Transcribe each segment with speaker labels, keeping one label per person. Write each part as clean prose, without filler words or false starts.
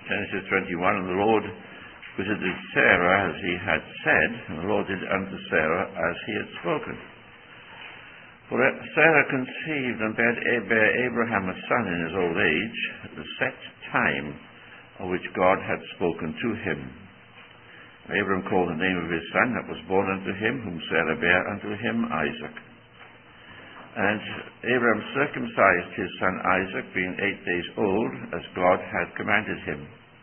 Speaker 1: Genesis 21, and the Lord visited Sarah as he had said, and the Lord did unto Sarah as he had spoken. For Sarah conceived and bare Abraham a son in his old age, at the set time of which God had spoken to him. And Abraham called the name of his son that was born unto him, whom Sarah bare unto him, Isaac. And Abraham circumcised his son Isaac, being 8 days old, as God had commanded him.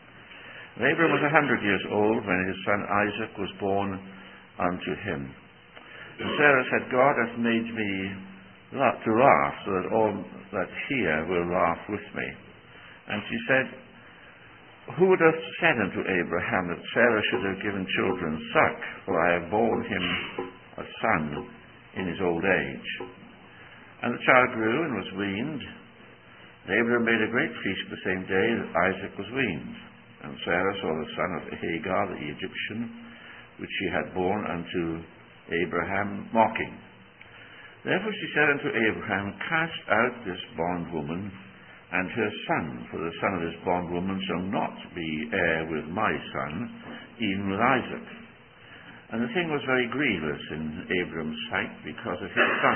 Speaker 1: And Abraham was 100 years old when his son Isaac was born unto him. And Sarah said, God hath made me to laugh, so that all that hear will laugh with me. And she said, who would have said unto Abraham that Sarah should have given children suck, for I have borne him a son in his old age? And the child grew and was weaned. And Abraham made a great feast the same day that Isaac was weaned. And Sarah saw the son of Hagar, the Egyptian, which she had borne unto Abraham, mocking. Therefore she said unto Abraham, cast out this bondwoman and her son, for the son of this bondwoman shall not be heir with my son, even with Isaac. And the thing was very grievous in Abraham's sight because of his son.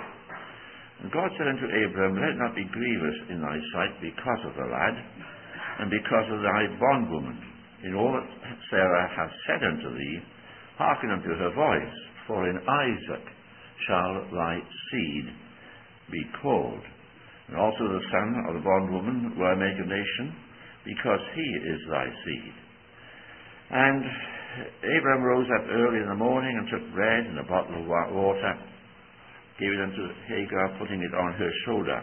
Speaker 1: And God said unto Abraham, let it not be grievous in thy sight because of the lad, and because of thy bondwoman. In all that Sarah hath said unto thee, hearken unto her voice, for in Isaac shall thy seed be called. And also the son of the bondwoman will I make a nation, because he is thy seed. And Abraham rose up early in the morning, and took bread and a bottle of water, gave it unto Hagar, putting it on her shoulder,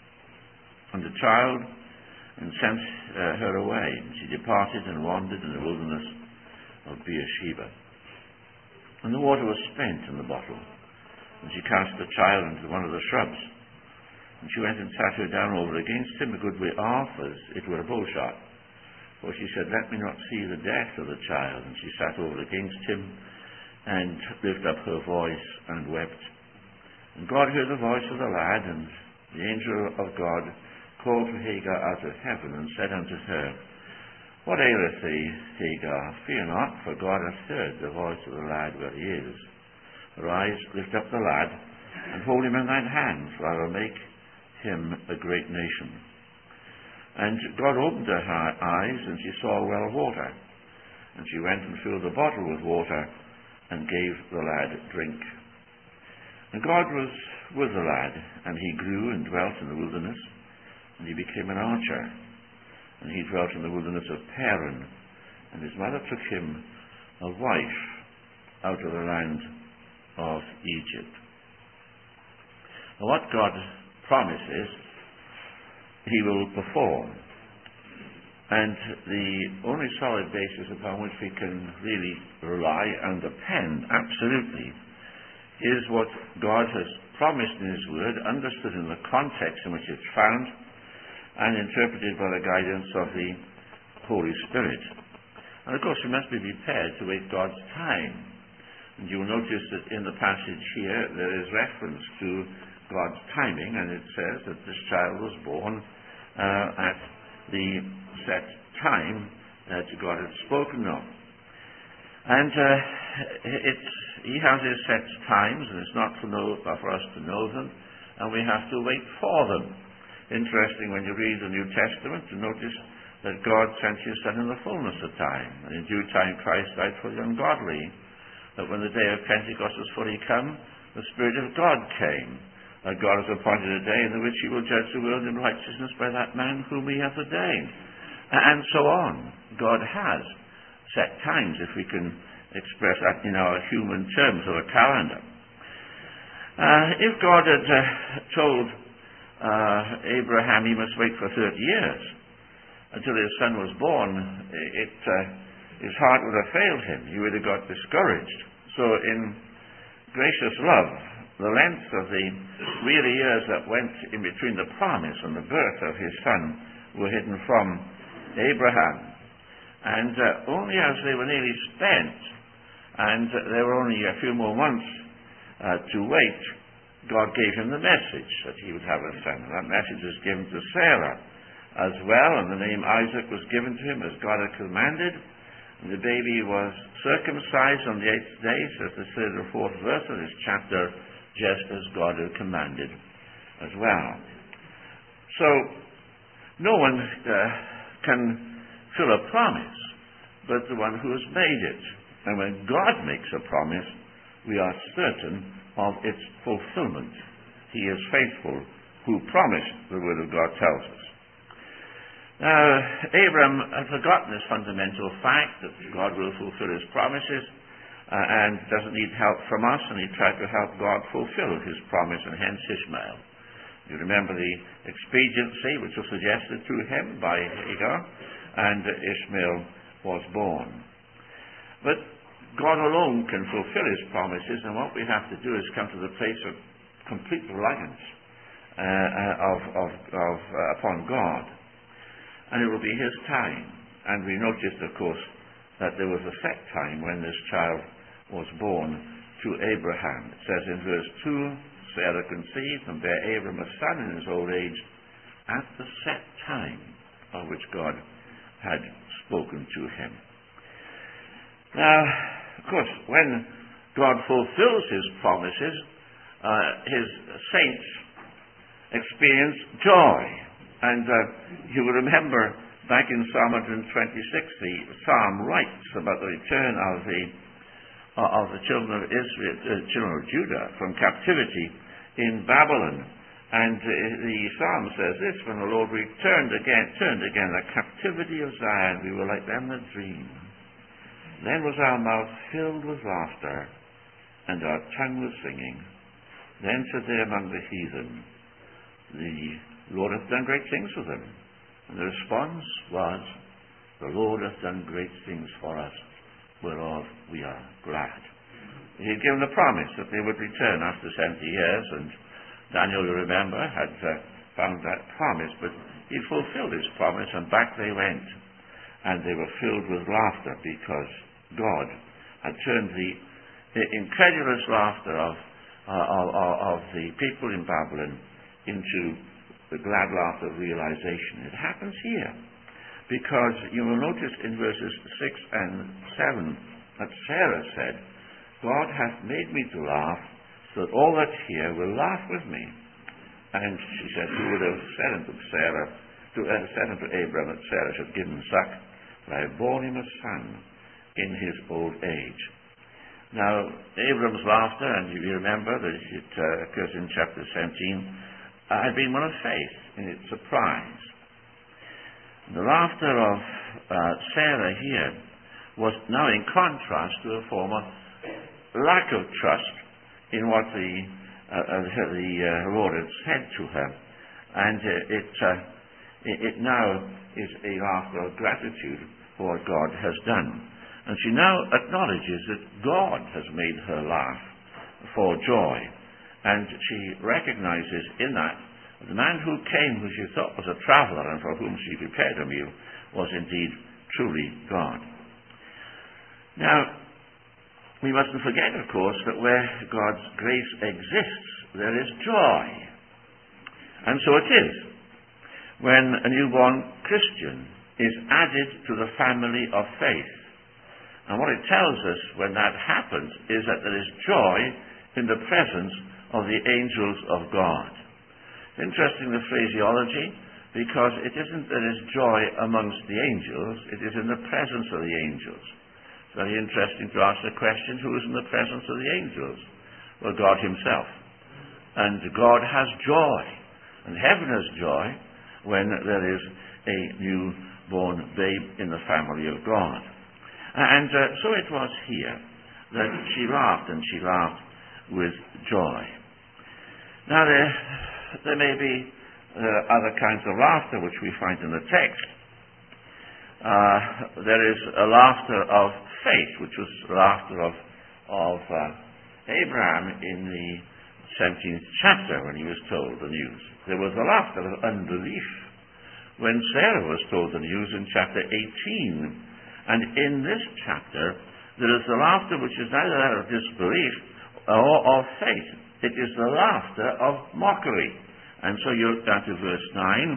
Speaker 1: and the child, and sent her away. And she departed and wandered in the wilderness of Beersheba. And the water was spent in the bottle, and she cast the child into one of the shrubs. And she went and sat her down over against him a good way off, as it were a bowshot. For she said, let me not see the death of the child. And she sat over against him, and lifted up her voice, and wept. And God heard the voice of the lad, and the angel of God called to Hagar out of heaven, and said unto her, what aileth thee, Hagar? Fear not, for God hath heard the voice of the lad where he is. Arise, lift up the lad, and hold him in thine hand, for I will make him a great nation. And God opened her eyes, and she saw a well of water. And she went and filled the bottle with water, and gave the lad drink. And God was with the lad, and he grew and dwelt in the wilderness, and he became an archer. And he dwelt in the wilderness of Paran, and his mother took him a wife out of the land of Egypt. Now, what God promises, he will perform. And the only solid basis upon which we can really rely and depend absolutely is what God has promised in his word, understood in the context in which it's found, and interpreted by the guidance of the Holy Spirit. And of course we must be prepared to wait God's time. And you'll notice that in the passage here there is reference to God's timing, and it says that this child was born at the set time that God had spoken of. And he has his set times, and it's not for us to know them, and we have to wait for them. Interesting when you read the New Testament to notice that God sent his Son in the fullness of time, and in due time Christ died for the ungodly, that when the day of Pentecost was fully come, the Spirit of God came, that God has appointed a day in which he will judge the world in righteousness by that man whom he hath ordained, and so on. God has set times, if we can express that in our human terms of a calendar. If God had told Abraham he must wait for 30 years until his son was born, his heart would have failed him. He would have got discouraged. So in gracious love, the length of the weary years that went in between the promise and the birth of his son were hidden from Abraham. And only as they were nearly spent, and there were only a few more months to wait, God gave him the message that he would have a son. And that message was given to Sarah. as well, and the name Isaac was given to him as God had commanded. And the baby was circumcised on the 8th day, says the 3rd or 4th verse of this chapter, just as God had commanded as well. So, no one can fill a promise but the one who has made it. And when God makes a promise, we are certain of its fulfillment. He is faithful who promised, the Word of God tells us. Now, Abram had forgotten this fundamental fact that God will fulfill his promises and doesn't need help from us, and he tried to help God fulfill his promise, and hence Ishmael. You remember the expediency which was suggested to him by Hagar, and Ishmael was born. But God alone can fulfill his promises, and what we have to do is come to the place of complete reliance upon God. And it will be his time. And we noticed, of course, that there was a set time when this child was born to Abraham. It says in verse 2, Sarah conceived and bare Abram a son in his old age at the set time of which God had spoken to him. Now, of course, when God fulfills his promises, his saints experience joy. And you will remember back in Psalm 126, the psalm writes about the return of the children of Israel, children of Judah, from captivity in Babylon. And the psalm says this: when the Lord turned again the captivity of Zion, we were like them that dream. Then was our mouth filled with laughter, and our tongue with singing. Then said they among the heathen, the Lord hath done great things for them. And the response was, the Lord hath done great things for us, whereof we are glad. He had given a promise that they would return after 70 years, and Daniel, you remember, had found that promise, but he fulfilled his promise, and back they went. And they were filled with laughter because God had turned the incredulous laughter of the people in Babylon into the glad laughter of realization. It happens here because you will notice in verses 6 and 7 that Sarah said, God hath made me to laugh, so that all that hear will laugh with me. And she said, who would have said unto Abram that Sarah should give him suck, but I have borne him a son in his old age. Now, Abram's laughter, and you remember that it occurs in chapter 17, had been one of faith in its surprise. The laughter of Sarah here was now in contrast to a former lack of trust in what the Lord had said to her. And it now is a laughter of gratitude for what God has done. And she now acknowledges that God has made her laugh for joy. And she recognizes in that the man who came, who she thought was a traveler and for whom she prepared a meal, was indeed truly God. Now, we mustn't forget, of course, that where God's grace exists, there is joy. And so it is when a newborn Christian is added to the family of faith. And what it tells us when that happens is that there is joy in the presence of the angels of God. Interesting, the phraseology, because it isn't that there is joy amongst the angels, it is in the presence of the angels. It's very interesting to ask the question, who is in the presence of the angels? Well, God himself. And God has joy, and heaven has joy when there is a newborn babe in the family of God. And so it was here that she laughed, and she laughed with joy. Now, there may be other kinds of laughter which we find in the text. There is a laughter of faith, which was the laughter of Abraham in the 17th chapter when he was told the news. There was the laughter of unbelief when Sarah was told the news in chapter 18. And in this chapter, there is the laughter which is neither that of disbelief or of faith. It is the laughter of mockery. And so you look down to verse 9,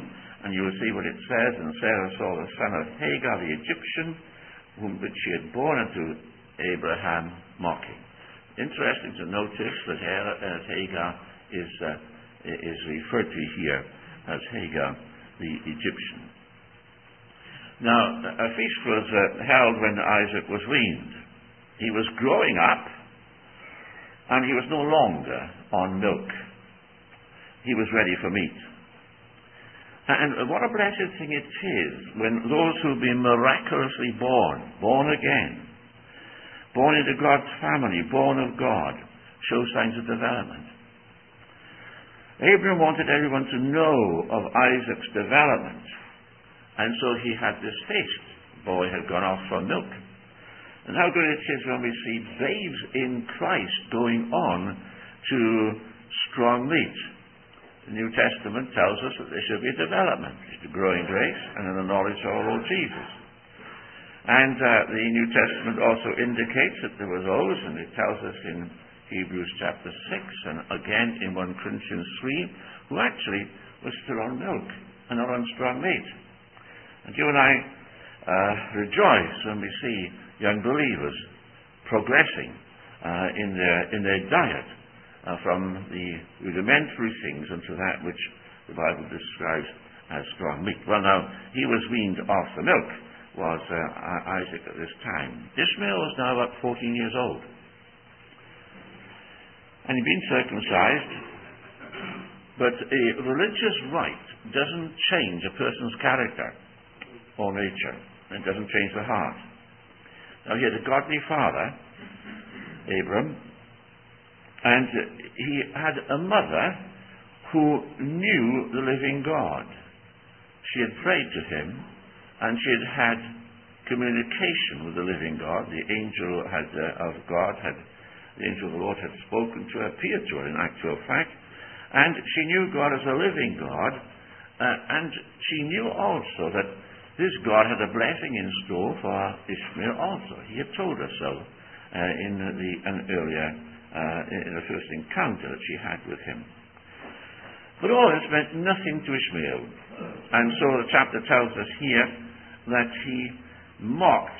Speaker 1: And you will see what it says. And Sarah saw the son of Hagar the Egyptian, whom which she had born unto Abraham, mocking. Interesting to notice that Hagar is referred to here as Hagar the Egyptian. Now, a feast was held when Isaac was weaned. He was growing up, and he was no longer on milk. He was ready for meat. And what a blessed thing it is when those who've been miraculously born again, born into God's family, born of God, show signs of development. Abraham wanted everyone to know of Isaac's development, and so he had this feast. The boy had gone off from milk. And how good it is when we see babes in Christ going on to strong meat. The New Testament tells us that there should be a development, to grow in grace and in the knowledge of our Lord Jesus. And the New Testament also indicates that there was those, and it tells us in Hebrews chapter 6 and again in 1 Corinthians 3, who actually were still on milk and not on strong meat. And you and I rejoice when we see young believers progressing in their diet from the rudimentary things into that which the Bible describes as strong meat. Well, now, he was weaned off the milk, was Isaac at this time. Ishmael is now about 14 years old. And he'd been circumcised, but a religious rite doesn't change a person's character or nature. It doesn't change the heart. Now, he had a godly father, Abram, and he had a mother who knew the living God. She had prayed to him, and she had had communication with the living God. The angel of God the angel of the Lord had spoken to her, appeared to her in actual fact, and she knew God as a living God, and she knew also that this God had a blessing in store for Ishmael also. He had told her so in the first encounter that she had with him. But all this meant nothing to Ishmael. And so the chapter tells us here that he mocked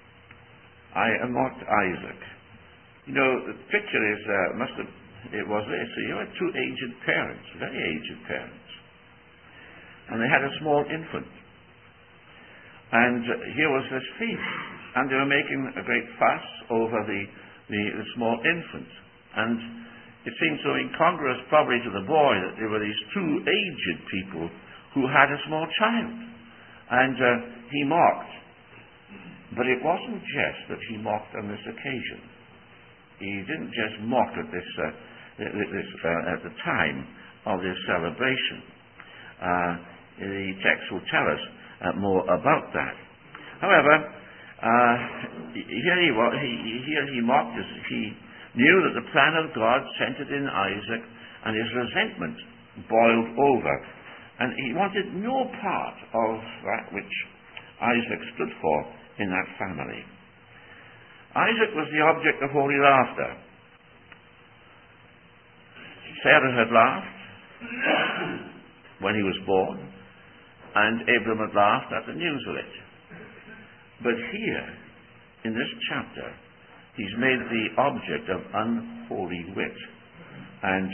Speaker 1: Isaac. You know, the picture is, it was this. So you had two aged parents, very aged parents. And they had a small infant. And here was this feast. And they were making a great fuss over the small infant. And it seemed so incongruous probably to the boy that there were these two aged people who had a small child. And he mocked. But it wasn't just that he mocked on this occasion. He didn't just mock at at the time of this celebration. The text will tell us more about that. However, here he mocked as he knew that the plan of God centered in Isaac, and his resentment boiled over. And he wanted no part of that which Isaac stood for in that family. Isaac was the object of holy laughter. Sarah had laughed when he was born, and Abram had laughed at the news of it. But here, in this chapter, he's made the object of unholy wit, and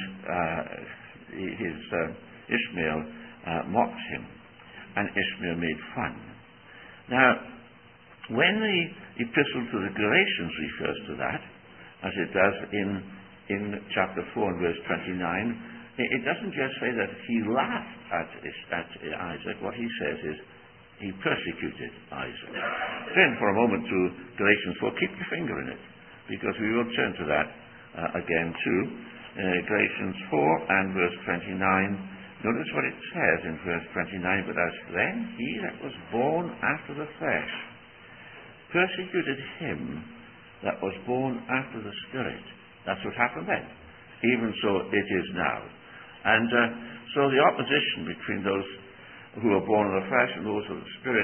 Speaker 1: Ishmael mocked him, and Ishmael made fun. Now, when the Epistle to the Galatians refers to that, as it does in chapter 4 and verse 29, it doesn't just say that he laughed at Isaac. What he says is he persecuted Isaac. Turn for a moment to Galatians 4. Keep your finger in it, because we will turn to that again too. Galatians 4 and verse 29. Notice what it says in verse 29. But as then he that was born after the flesh persecuted him that was born after the Spirit. That's what happened then. Even so it is now. And so the opposition between those who are born of the flesh and those of the Spirit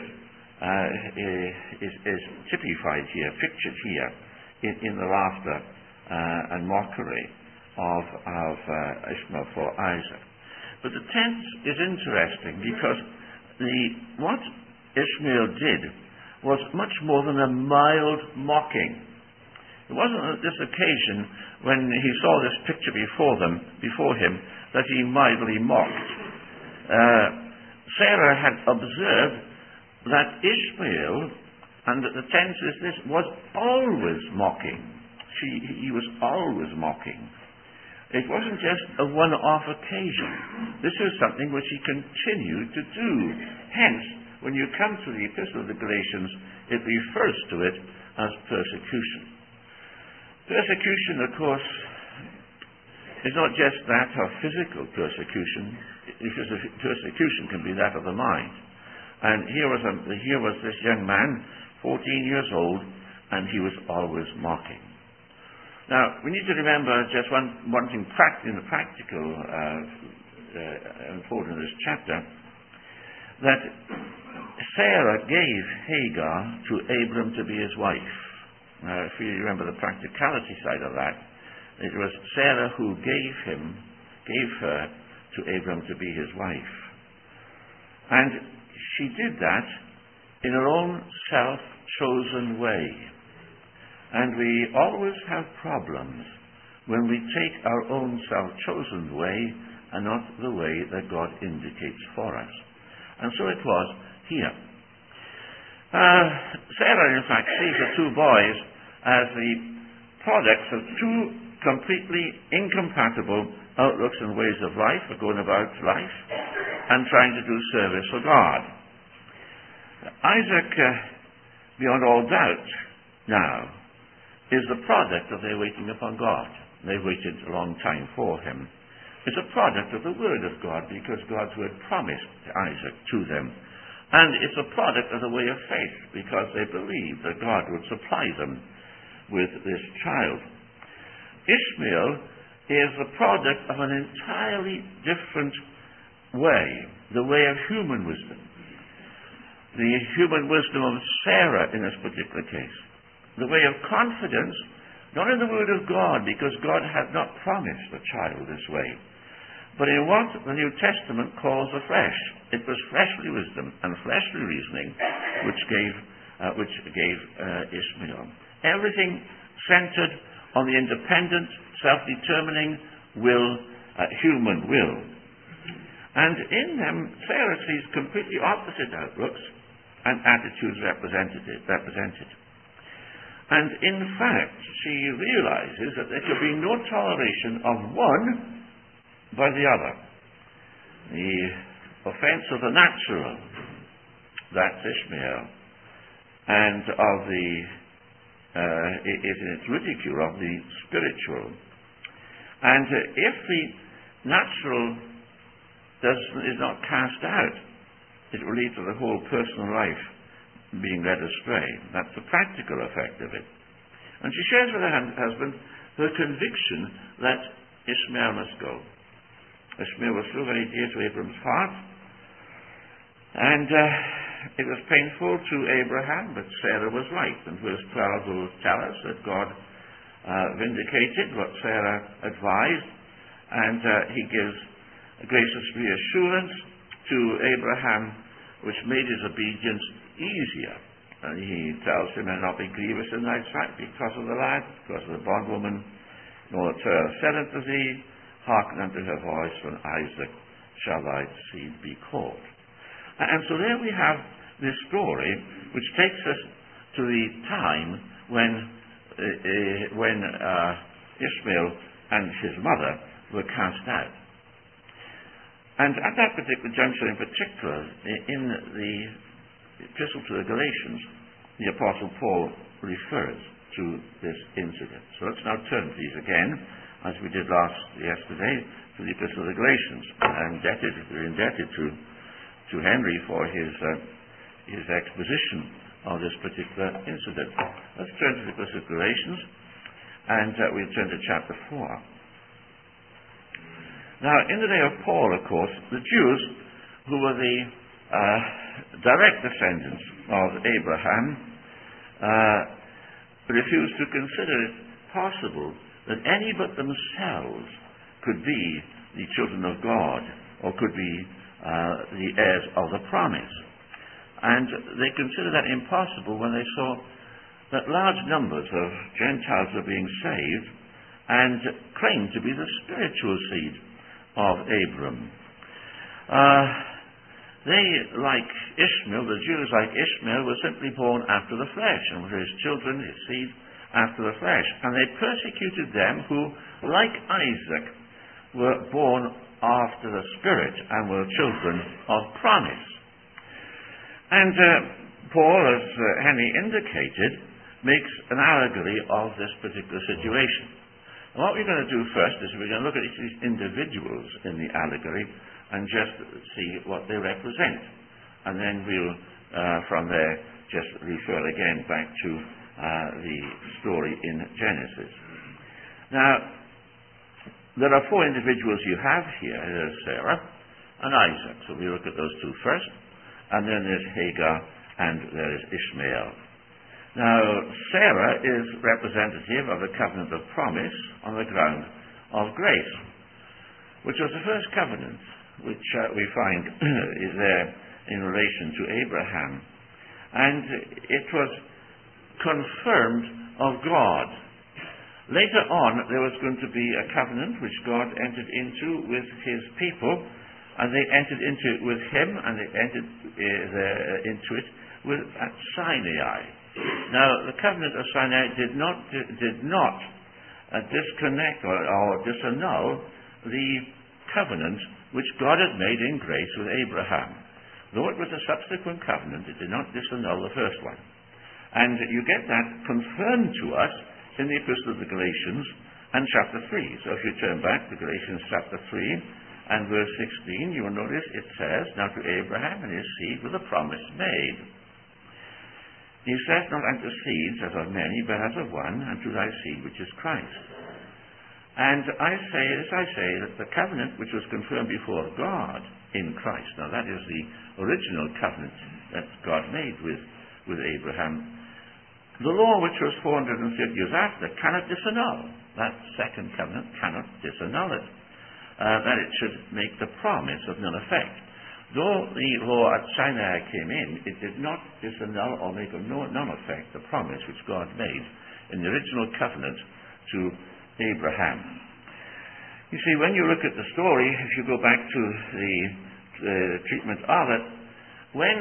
Speaker 1: is typified here, pictured here in the laughter and mockery of Ishmael for Isaac. But the tense is interesting because what Ishmael did was much more than a mild mocking. It wasn't at this occasion, when he saw this picture before him, that he mildly mocked. Sarah had observed that Ishmael, and the tense is this, was always mocking. He was always mocking. It wasn't just a one-off occasion. This is something which he continued to do. Hence, when you come to the Epistle of the Galatians, it refers to it as persecution. Persecution, of course, is not just that of physical persecution. Persecution can be that of the mind. And here was this young man, 14 years old, and he was always mocking. Now, we need to remember just one thing in the practical important in this chapter, that Sarah gave Hagar to Abram to be his wife. Now, if you remember the practicality side of that, it was Sarah who gave her to Abram to be his wife. And she did that in her own self-chosen way. And we always have problems when we take our own self-chosen way and not the way that God indicates for us. And so it was here. Sarah, in fact, sees the two boys as the products of two completely incompatible outlooks and ways of life, for going about life and trying to do service for God. Isaac, beyond all doubt now, is the product of their waiting upon God. They waited a long time for him. It's a product of the Word of God, because God's Word promised Isaac to them. And it's a product of the way of faith, because they believed that God would supply them with this child. Ishmael is the product of an entirely different way, the way of human wisdom. The human wisdom of Sarah in this particular case. The way of confidence, not in the Word of God, because God had not promised a child this way, but in what the New Testament calls the flesh. It was fleshly wisdom and fleshly reasoning which gave Ishmael. Everything centered on the independent, self-determining will, human will. And in them, Sarah sees completely opposite outlooks and attitudes represented. And in fact, she realizes that there could be no toleration of one by the other. The offense of the natural, that's Ishmael, and of the is in its ridicule of the spiritual. And if the natural is not cast out, it will lead to the whole personal life being led astray. That's the practical effect of it. And she shares with her husband her conviction that Ishmael must go. Ishmael was so very dear to Abram's heart, and it was painful to Abraham, but Sarah was right. And verse 12 will tell us that God vindicated what Sarah advised, and he gives a gracious reassurance to Abraham, which made his obedience easier. And he tells him, "And not be grievous in thy sight because of the lad, because of the bondwoman, nor that Sarah said unto thee, hearken unto her voice, from Isaac shall thy seed be called." And so there we have this story, which takes us to the time when Ishmael and his mother were cast out. And at that particular juncture in particular, in the Epistle to the Galatians, the Apostle Paul refers to this incident. So let's now turn, please, again, as we did yesterday, to the Epistle of the Galatians. We're indebted to Henry for his exposition of this particular incident. Let's turn to the Epistle of Galatians, and we'll turn to chapter 4. Now, in the day of Paul, of course, the Jews, who were the direct descendants of Abraham, refused to consider it possible that any but themselves could be the children of God, or could be the heirs of the promise. And they considered that impossible when they saw that large numbers of Gentiles were being saved and claimed to be the spiritual seed of Abram. They, like Ishmael, the Jews like Ishmael, were simply born after the flesh, and were his children, his seed, after the flesh. And they persecuted them who, like Isaac, were born after the Spirit and were children of promise. And Paul, as Henry indicated, makes an allegory of this particular situation. And what we're going to do first is we're going to look at each of these individuals in the allegory and just see what they represent. And then we'll, from there, just refer again back to the story in Genesis. Now, there are four individuals you have here. There's Sarah and Isaac. So we look at those two first. And then there's Hagar and there is Ishmael. Now, Sarah is representative of the covenant of promise on the ground of grace, which was the first covenant which we find is there in relation to Abraham. And it was confirmed of God. Later on, there was going to be a covenant which God entered into with his people, and they entered into it with him, and they entered into it at Sinai. Now, the covenant of Sinai did not disconnect or disannul the covenant which God had made in grace with Abraham. Though it was a subsequent covenant, it did not disannul the first one. And you get that confirmed to us in the Epistle of the Galatians and chapter 3. So if you turn back to Galatians chapter 3 and verse 16, you will notice it says, "Now to Abraham and his seed was a promise made. He saith not unto seeds as of many, but as of one, and to thy seed which is Christ." And I say that the covenant which was confirmed before God in Christ, now that is the original covenant that God made with Abraham. The law which was 450 years after cannot disannul. That second covenant cannot disannul it. That it should make the promise of none effect. Though the law at Sinai came in, it did not disannul or make of none effect the promise which God made in the original covenant to Abraham. You see, when you look at the story, if you go back to the treatment of it, when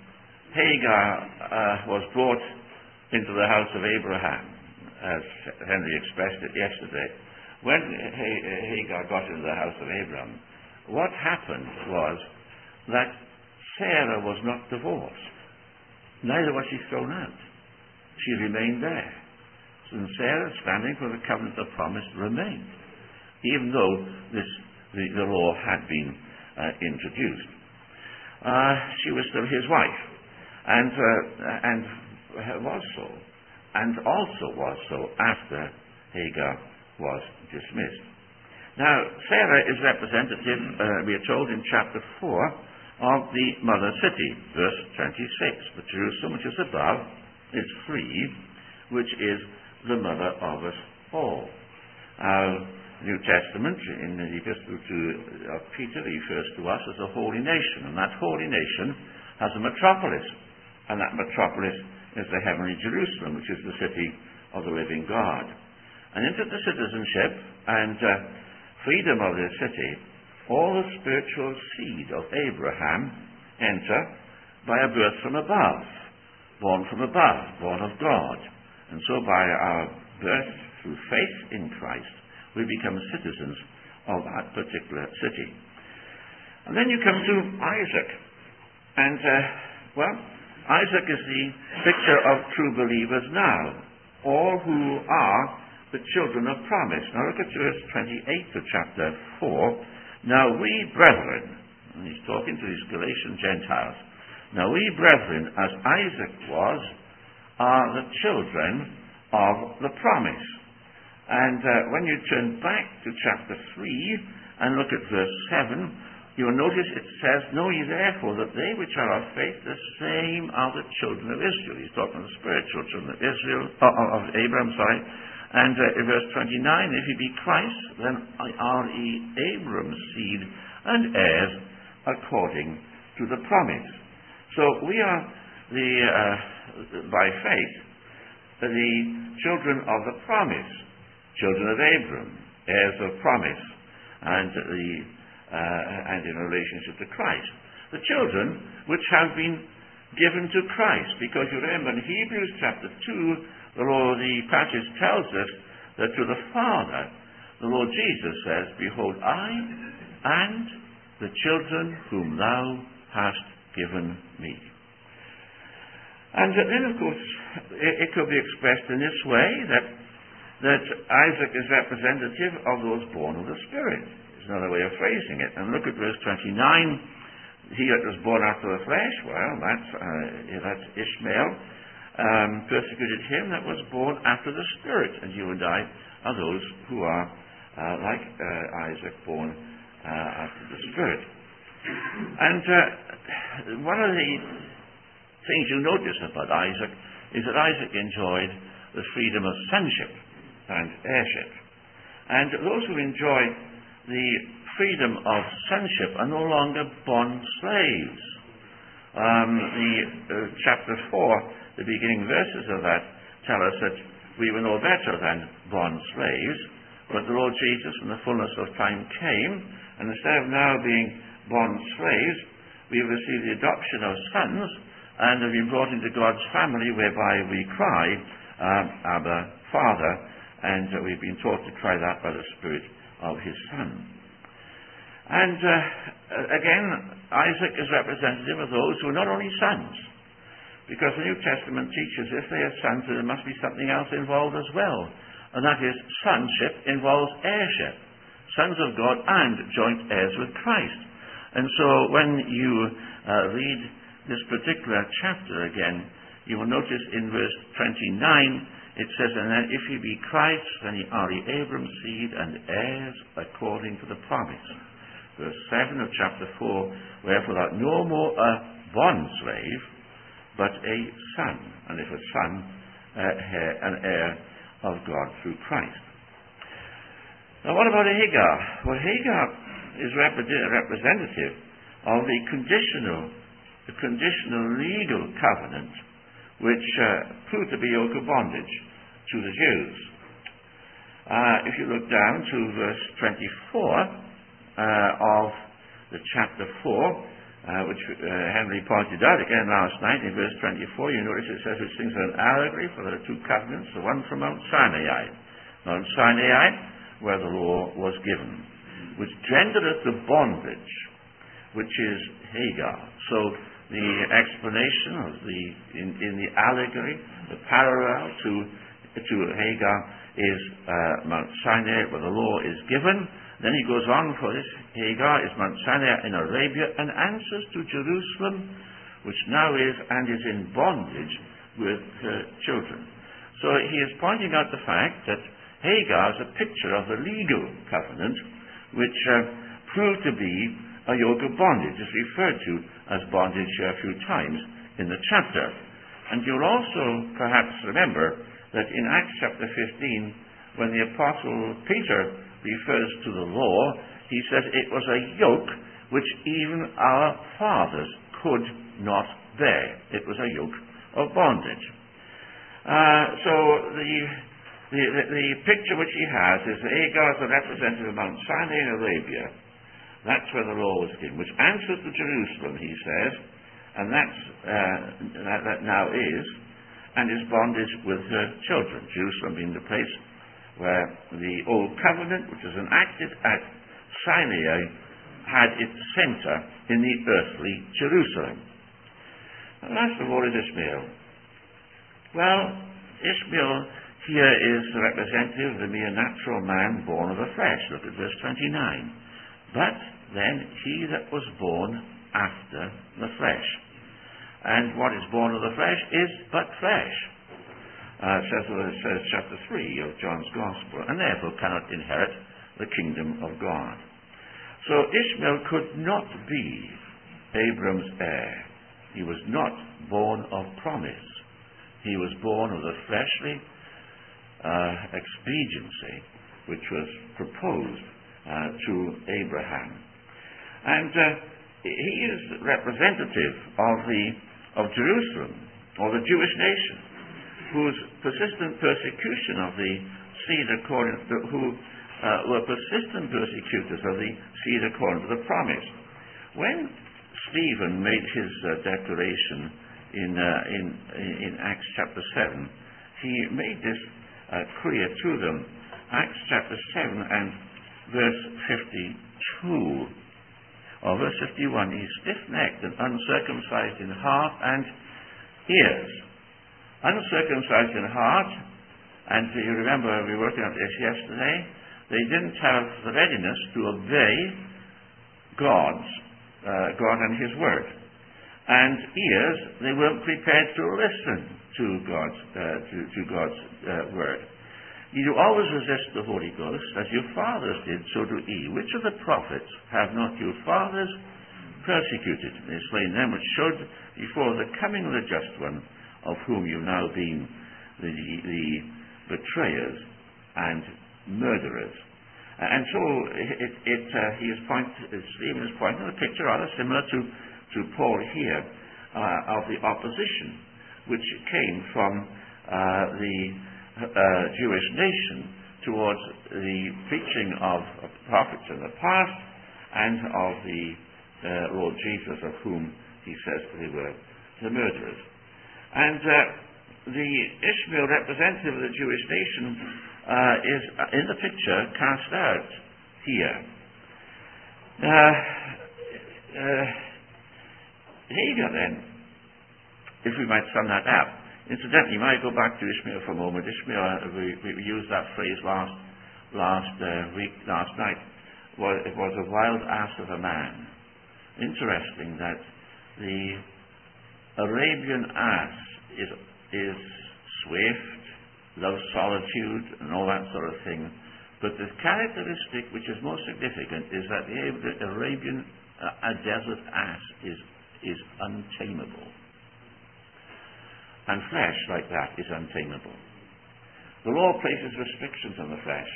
Speaker 1: Hagar was brought into the house of Abraham, as Henry expressed it yesterday, when Hagar got into the house of Abraham, what happened was that Sarah was not divorced. Neither was she thrown out. She remained there. And Sarah, standing for the covenant of promise, remained, even though the law had been introduced. She was still his wife, and was so, and also was so after Hagar was dismissed. Now, Sarah is representative, we are told in chapter 4, of the mother city, verse 26. But Jerusalem, which is above, is free, which is the mother of us all. New Testament, in the Epistle of Peter, refers to us as a holy nation, and that holy nation has a metropolis, and that metropolis is the heavenly Jerusalem, which is the city of the living God. And into the citizenship and freedom of this city, all the spiritual seed of Abraham enter by a birth from above, born of God. And so by our birth through faith in Christ, we become citizens of that particular city. And then you come to Isaac. And, Isaac is the picture of true believers now, all who are the children of promise. Now look at verse 28 of chapter 4. "Now we brethren," and he's talking to these Galatian Gentiles, "now we brethren, as Isaac was, are the children of the promise." And when you turn back to chapter 3 and look at verse 7, you'll notice it says, "Know ye therefore that they which are of faith, the same are the children of Israel." He's talking of the spiritual children of Israel, of Abraham, And in verse 29, "If ye be Christ, then are ye Abraham's seed and heirs according to the promise. So we are by faith, the children of the promise, children of Abram, heirs of promise, and in relationship to Christ. The children which have been given to Christ, because you remember in Hebrews chapter 2, the passage tells us that to the Father, the Lord Jesus says, "Behold, I and the children whom thou hast given me." And then, of course, it could be expressed in this way, that Isaac is representative of those born of the Spirit. It's another way of phrasing it. And look at verse 29. He that was born after the flesh, well, that's Ishmael, persecuted him that was born after the Spirit. And you and I are those who are like Isaac, born after the Spirit. And one of the things you notice about Isaac is that Isaac enjoyed the freedom of sonship and heirship. And those who enjoy the freedom of sonship are no longer bond slaves. Chapter 4, the beginning verses of that tell us that we were no better than bond slaves, but the Lord Jesus in the fullness of time came, and instead of now being bond slaves, we have received the adoption of sons, and have been brought into God's family, whereby we cry, Abba, Father, and we've been taught to cry that by the Spirit of His Son. And again, Isaac is representative of those who are not only sons, because the New Testament teaches if they are sons, there must be something else involved as well, and that is sonship involves heirship, sons of God and joint heirs with Christ. And so when you read this particular chapter again, you will notice in verse 29, it says, "And then if ye be Christ, then ye are Abram's seed and heirs according to the promise." Verse 7 of chapter 4, "Wherefore thou art no more a bond slave, but a son, and if a son, an heir of God through Christ." Now what about Hagar? Well, Hagar is representative of the conditional legal covenant which proved to be yoke of bondage to the Jews. If you look down to verse 24 of the chapter 4, which Henry pointed out again last night in verse 24, you notice it says which things are an allegory, for there are two covenants, the one from Mount Sinai, where the law was given, which gendereth the bondage, which is Hagar. So the explanation of in the allegory, the parallel to Hagar is Mount Sinai, where the law is given. Then he goes on for this. Hagar is Mount Sinai in Arabia and answers to Jerusalem, which now is and is in bondage with her children. So he is pointing out the fact that Hagar is a picture of the legal covenant, which proved to be a yoke of bondage. It's referred to as bondage a few times in the chapter. And you'll also perhaps remember that in Acts chapter 15, when the Apostle Peter refers to the law, he says it was a yoke which even our fathers could not bear. It was a yoke of bondage. So the picture which he has is that Hagar is a representative of Mount Sinai in Arabia. That's where the law was given, which answers to Jerusalem, he says, and that now is, and is bondage with her children. Jerusalem being the place where the Old Covenant, which was enacted at Sinai, had its centre in the earthly Jerusalem. And that's the Lord of Ishmael. Well, Ishmael here is the representative of the mere natural man born of the flesh. Look at verse 29. But then he that was born after the flesh. And what is born of the flesh is but flesh. It says chapter 3 of John's Gospel, and therefore cannot inherit the kingdom of God. So Ishmael could not be Abram's heir. He was not born of promise. He was born of the fleshly expediency which was proposed to Abraham. And he is representative of Jerusalem, or the Jewish nation, whose persistent persecution of the seed who were persistent persecutors of the seed according to the promise. When Stephen made his declaration in Acts chapter 7, he made this clear to them. Acts chapter 7 and verse 52, or verse 51, he's stiff-necked and uncircumcised in heart and ears. Uncircumcised in heart, and you remember we were working on this yesterday, they didn't have the readiness to obey God and His Word. And ears, they weren't prepared to listen to God's Word. You always resist the Holy Ghost, as your fathers did, so do ye. Which of the prophets have not your fathers persecuted? They slain them which should before the coming of the just one, of whom you've now been the betrayers and murderers. And so Stephen is pointing a picture rather similar to Paul here of the opposition which came from the Jewish nation towards the preaching of prophets in the past and of the Lord Jesus, of whom he says they were the murderers. And the Ishmael, representative of the Jewish nation, is in the picture cast out here. Hagar then, if we might sum that up. Incidentally, you might go back to Ishmael for a moment. Ishmael, we used that phrase last night. It was a wild ass of a man. Interesting that the Arabian ass is swift, loves solitude, and all that sort of thing. But the characteristic which is most significant is that the Arabian desert ass is untamable. And flesh like that is untamable. The law places restrictions on the flesh.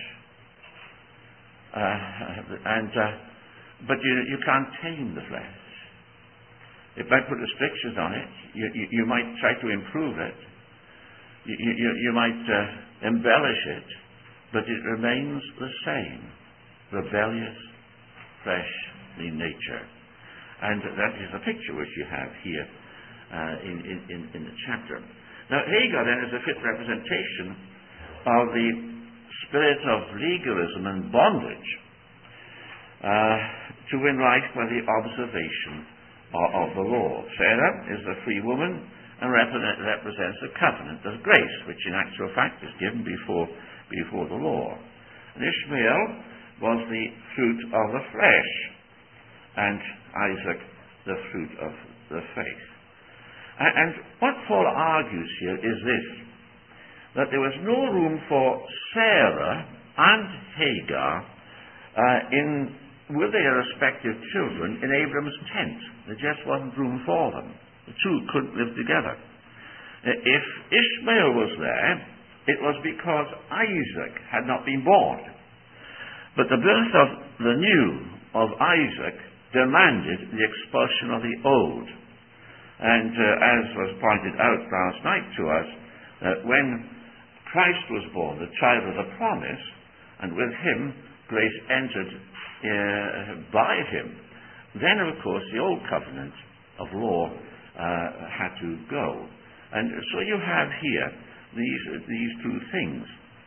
Speaker 1: But you can't tame the flesh. If I put restrictions on it, you might try to improve it. You might embellish it, but it remains the same. Rebellious, fleshly nature. And that is the picture which you have here in the chapter. Now, Hagar then is a fit representation of the spirit of legalism and bondage to win life by the observation of the law. Sarah is the free woman and represents the covenant of grace, which in actual fact is given before the law. And Ishmael was the fruit of the flesh, and Isaac the fruit of the faith. And what Paul argues here is this, that there was no room for Sarah and Hagar with their respective children in Abraham's tent. There just wasn't room for them. The two couldn't live together. If Ishmael was there, it was because Isaac had not been born. But the birth of the new, of Isaac, demanded the expulsion of the old. And as was pointed out last night to us, when Christ was born, the child of the promise, and with him grace entered by him, then of course the old covenant of law had to go. And so you have here these two things.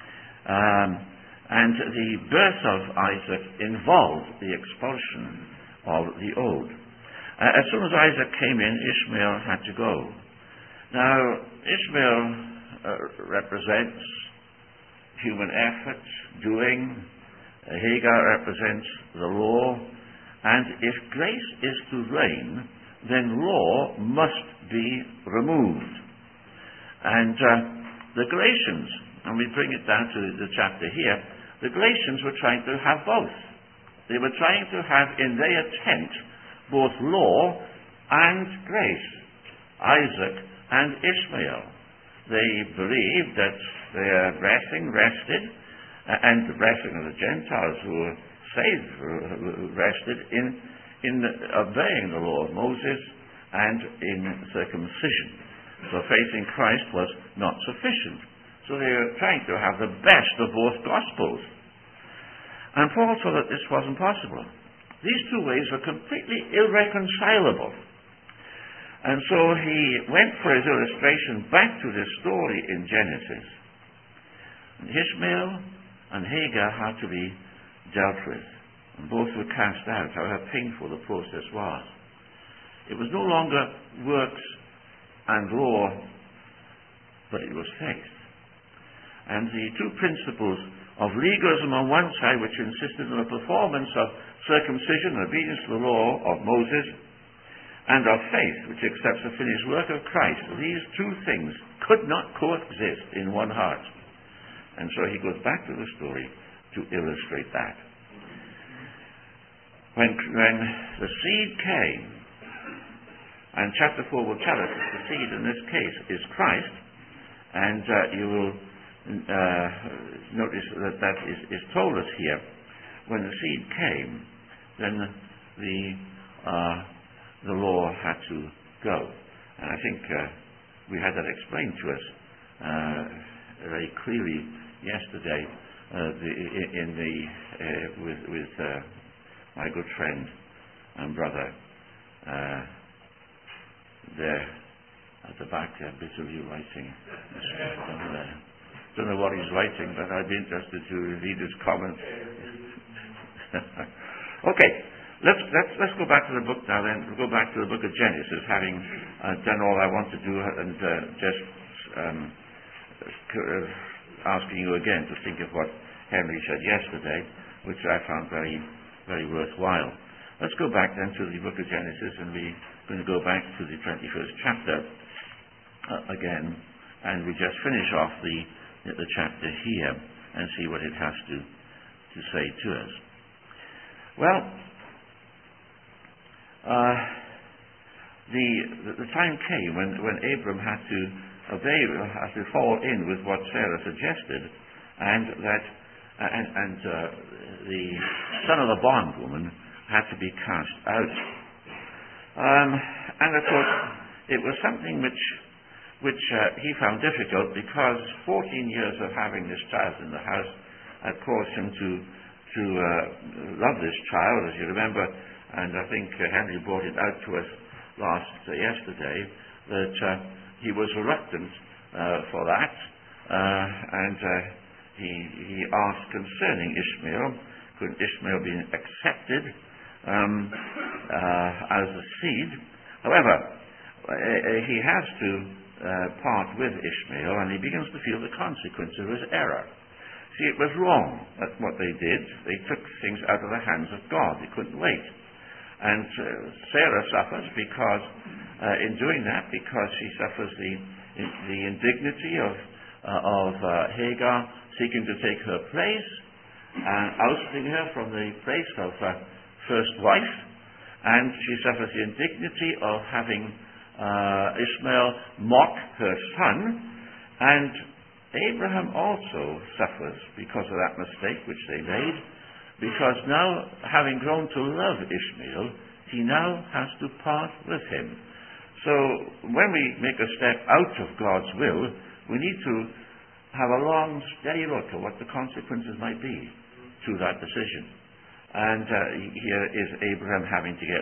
Speaker 1: And the birth of Isaac involved the expulsion of the old. As soon as Isaac came in, Ishmael had to go. Now, Ishmael represents human effort, doing. Hagar represents the law. And if grace is to reign, then law must be removed. And the Galatians, and we bring it down to the chapter here, the Galatians were trying to have both. They were trying to have in their tent both law and grace, Isaac and Ishmael. They believed that their blessing rested, and the blessing of the Gentiles who were saved rested in obeying the law of Moses and in circumcision. So faith in Christ was not sufficient. So they were trying to have the best of both gospels. And Paul saw that this wasn't possible. These two ways were completely irreconcilable. And so he went for his illustration back to this story in Genesis. And Ishmael and Hagar had to be dealt with. And both were cast out, however painful the process was. It was no longer works and law, but it was faith. And the two principles of legalism on one side, which insisted on the performance of circumcision and obedience to the law of Moses, and of faith, which accepts the finished work of Christ, these two things could not coexist in one heart. And so he goes back to the story to illustrate that. When the seed came, and chapter 4 will tell us that the seed in this case is Christ, and you will notice that is told us here. When the seed came, then the law had to go. And I think we had that explained to us very clearly yesterday with my good friend and brother there at the back there, busily writing. Don't know what he's writing, but I'd be interested to read his comments. Okay, let's go back to the book now. Then we'll go back to the book of Genesis, having done all I want to do, and just asking you again to think of what Henry said yesterday, which I found very, very worthwhile. Let's go back then to the book of Genesis, and we're going to go back to the 21st chapter again, and we just finish off the chapter here and see what it has to say to us. Well, the time came when Abram had to obey, had to fall in with what Sarah suggested, and the son of the bondwoman had to be cast out. And of course, it was something which he found difficult, because 14 years of having this child in the house had caused him to love this child, as you remember, and I think Henry brought it out to us yesterday, that he was reluctant for that, and he asked concerning Ishmael, could Ishmael be accepted as a seed? However, he has to part with Ishmael, and he begins to feel the consequence of his error. See, it was wrong that what they did. They took things out of the hands of God. They couldn't wait. And Sarah suffers because, in doing that, because she suffers the indignity of Hagar seeking to take her place and ousting her from the place of first wife, and she suffers the indignity of having Ishmael mock her son, and Abraham also suffers because of that mistake which they made, because now, having grown to love Ishmael, he now has to part with him. So when we make a step out of God's will, we need to have a long, steady look at what the consequences might be to that decision. And here is Abraham having to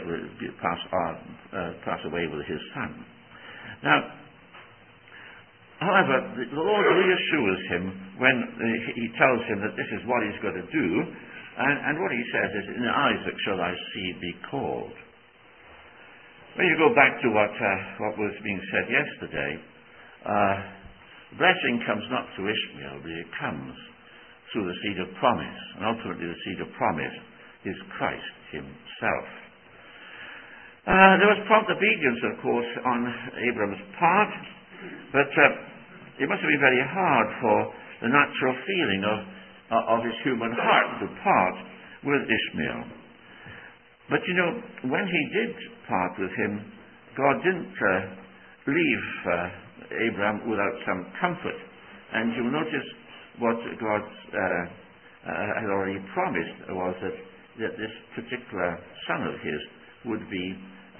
Speaker 1: pass away with his son. Now, however, the Lord reassures him when he tells him that this is what he's going to do, and what he says is, "In Isaac shall thy seed be called." When you go back to what was being said yesterday, blessing comes not through Ishmael, but it comes through the seed of promise, and ultimately the seed of promise is Christ himself. There was prompt obedience, of course, on Abram's part, but it must have been very hard for the natural feeling of his human heart to part with Ishmael. But you know, when he did part with him, God didn't leave Abraham without some comfort. And you'll notice what God had already promised was that this particular son of his would be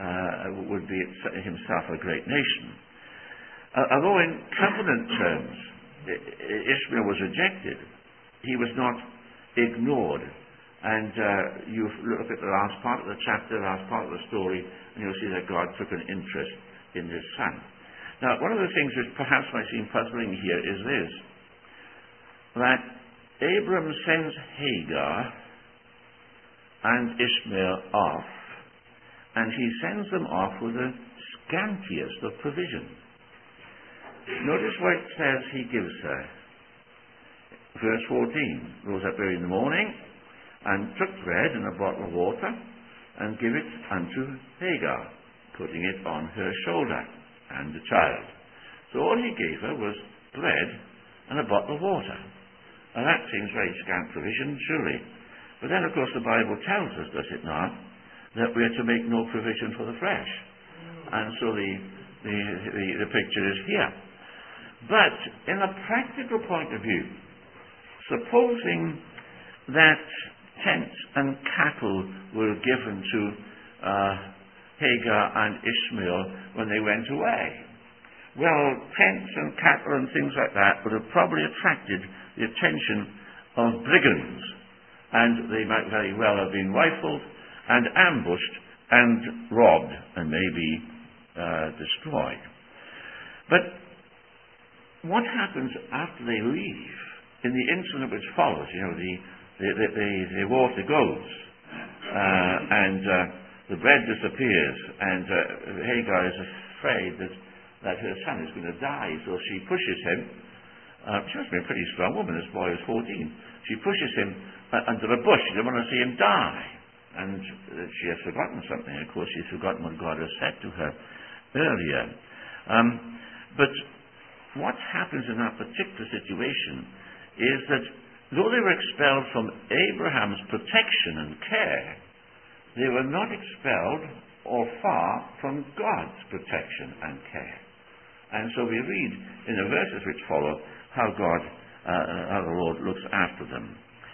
Speaker 1: himself a great nation. Although in covenant terms Ishmael was rejected, he was not ignored. And you look at the last part of the chapter, the last part of the story, and you'll see that God took an interest in his son. Now, one of the things which perhaps might seem puzzling here is this, that Abram sends Hagar and Ishmael off, and he sends them off with the scantiest of provision. Notice what it says he gives her. Verse 14, rose up early in the morning, and took bread and a bottle of water, and gave it unto Hagar, putting it on her shoulder, and the child. So all he gave her was bread and a bottle of water. And that seems very scant provision, surely. But then, of course, the Bible tells us, does it not, that we are to make no provision for the flesh. And so the picture is here. But in a practical point of view, supposing that tents and cattle were given to Hagar and Ishmael when they went away. Well, tents and cattle and things like that would have probably attracted the attention of brigands, and they might very well have been rifled and ambushed and robbed and maybe destroyed. But what happens after they leave? In the incident which follows, the water goes, and the bread disappears, and Hagar is afraid that her son is going to die, so she pushes him. She must be a pretty strong woman. This boy is 14. She pushes him under a bush. She doesn't want to see him die. And she has forgotten something. Of course, she's forgotten what God has said to her earlier. But what happens in that particular situation is that though they were expelled from Abraham's protection and care, they were not expelled or far from God's protection and care. And so we read in the verses which follow how the Lord looks after them.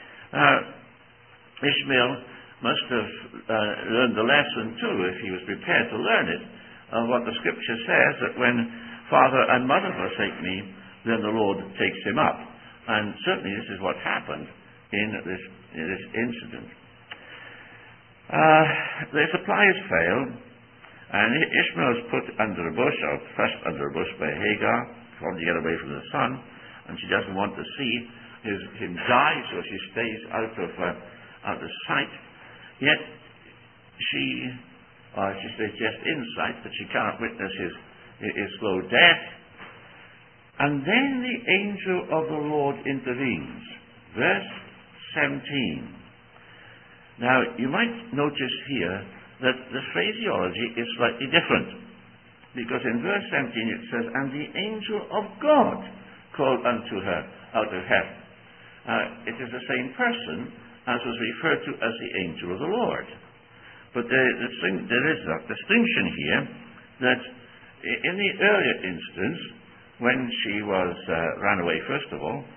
Speaker 1: Ishmael must have learned the lesson too, if he was prepared to learn it, of what the scripture says, that when father and mother forsake me, then the Lord takes him up. And certainly this is what happened in this incident. Their supplies failed, and Ishmael is put under a bush, or thrust under a bush by Hagar, trying to get away from the sun, and she doesn't want to see him die, so she stays out of sight. Yet she stays just in sight, but she cannot witness his slow death. And then the angel of the Lord intervenes. Verse 17. Now, you might notice here that the phraseology is slightly different. Because in verse 17 it says, and the angel of God called unto her out of heaven. It is the same person as was referred to as the angel of the Lord. But there is a distinction here that in the earlier instance, when she was ran away, first of all,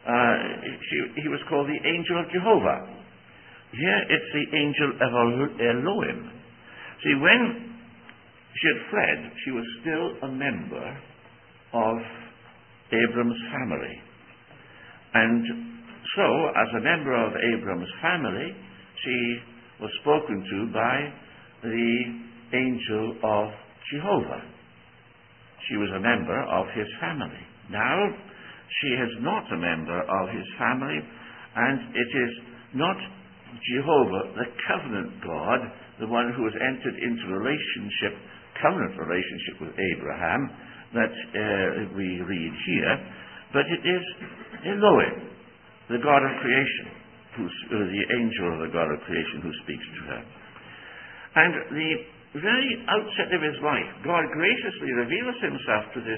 Speaker 1: he was called the angel of Jehovah. Here it's the angel of Elohim. See, when she had fled, she was still a member of Abram's family. And so, as a member of Abram's family, she was spoken to by the angel of Jehovah. She was a member of his family. Now, she is not a member of his family, and it is not Jehovah, the covenant God, the one who has entered into covenant relationship with Abraham, that we read here, but it is Elohim, the God of creation, the angel of the God of creation who speaks to her. And the very outset of his life, God graciously reveals himself to this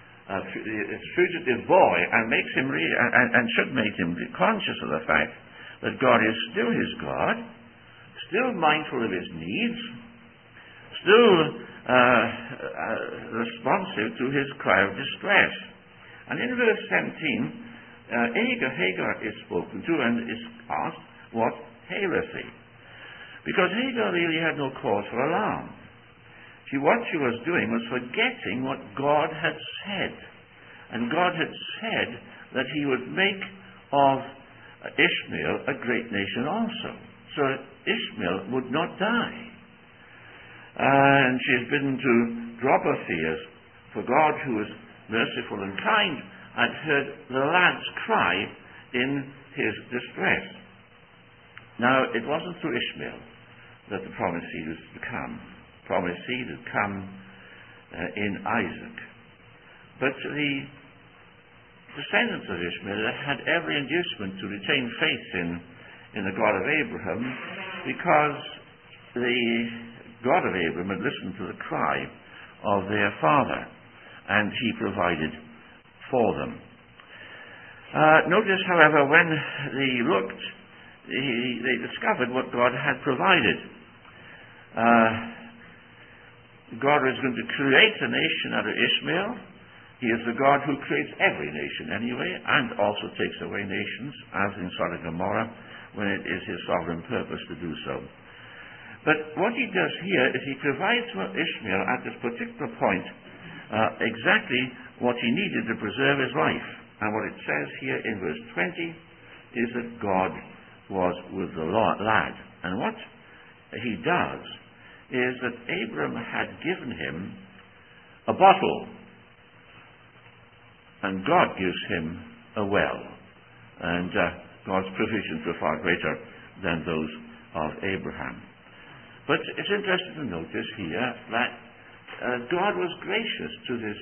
Speaker 1: fugitive boy and makes him and should make him conscious of the fact that God is still his God, still mindful of his needs, still responsive to his cry of distress. And in verse 17, Hagar is spoken to and is asked, what aileth thee? Because Hagar really had no cause for alarm. What she was doing was forgetting what God had said. And God had said that he would make of Ishmael a great nation also. So Ishmael would not die. And she is bidden to drop her fears, for God, who is merciful and kind, had heard the lad's cry in his distress. Now, it wasn't through Ishmael that the promised seed was to come. The promised seed had come in Isaac. But the descendants of Ishmael had every inducement to retain faith in the God of Abraham, because the God of Abraham had listened to the cry of their father, and he provided for them. Notice, however, when they looked, they discovered what God had provided. God was going to create a nation out of Ishmael. He is the God who creates every nation anyway, and also takes away nations, as in Sodom and Gomorrah, when it is his sovereign purpose to do so. But what he does here is he provides for Ishmael at this particular point exactly what he needed to preserve his life. And what it says here in verse 20 is that God was with the lad. And what he does is that Abram had given him a bottle, and God gives him a well. And God's provisions were far greater than those of Abraham. But it's interesting to notice here that God was gracious to this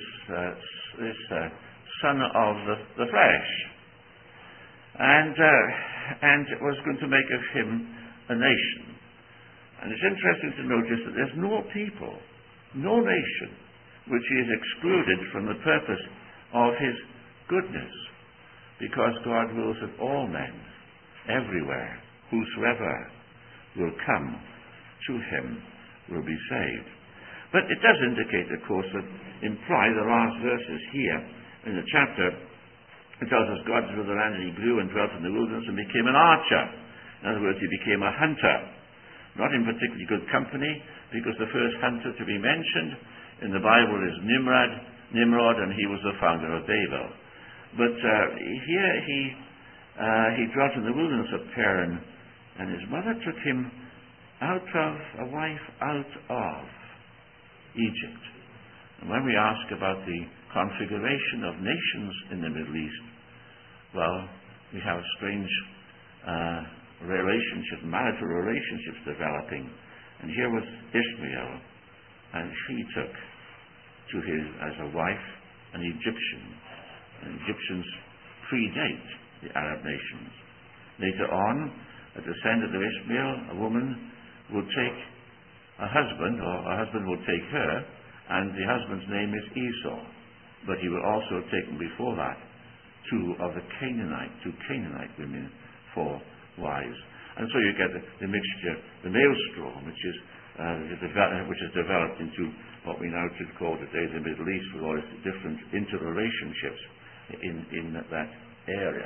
Speaker 1: son of the flesh, and was going to make of him a nation. And it's interesting to notice that there's no people, no nation, which is excluded from the purpose of his goodness, because God wills that all men, everywhere, whosoever will come to him, will be saved. But it does indicate, of course, that imply the last verses here in the chapter. It tells us God was with the land, and he grew and dwelt in the wilderness and became an archer. In other words, he became a hunter. Not in particularly good company, because the first hunter to be mentioned in the Bible is Nimrod, and he was the founder of Babel. But here he dwelt in the wilderness of Paran, and his mother took him a wife out of Egypt. And when we ask about the configuration of nations in the Middle East, well, we have strange marital relationships developing. And here was Ishmael, and she took to his as a wife an Egyptian. And Egyptians predate the Arab nations. Later on, a descendant of Ishmael, a woman, will take a husband, or a husband will take her, and the husband's name is Esau. But he will also have taken before that two Canaanite women for wives. And so you get the mixture, the maelstrom, which is developed into what we now should call today the Middle East, with all its different interrelationships in that area.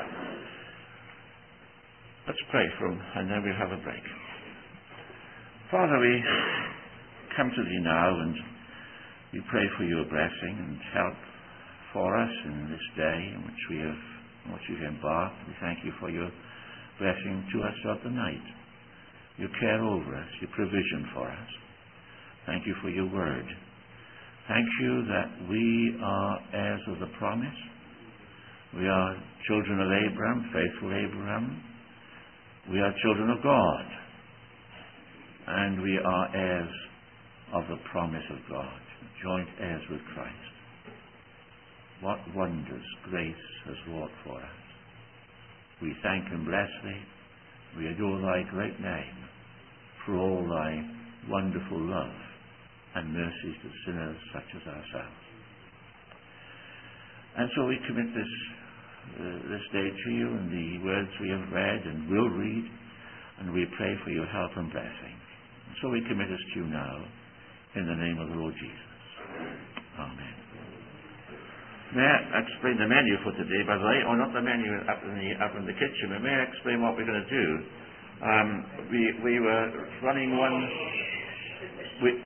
Speaker 1: Let's pray and then we'll have a break. Father, we come to thee now, and we pray for your blessing and help for us in this day in which you've embarked. We thank you for your blessing to us throughout the night, your care over us, your provision for us. Thank you for your word. Thank you that we are heirs of the promise. We are children of Abraham, faithful Abraham. We are children of God. And we are heirs of the promise of God, joint heirs with Christ. What wonders grace has wrought for us. We thank and bless thee. We adore thy great name for all thy wonderful love and mercies to sinners such as ourselves. And so we commit this day to you, and the words we have read and will read, and we pray for your help and blessing. And so we commit us to you now, in the name of the Lord Jesus. Amen. May I explain the menu for today, by the way, or not the menu up in the kitchen, but may I explain what we're going to do we were running one.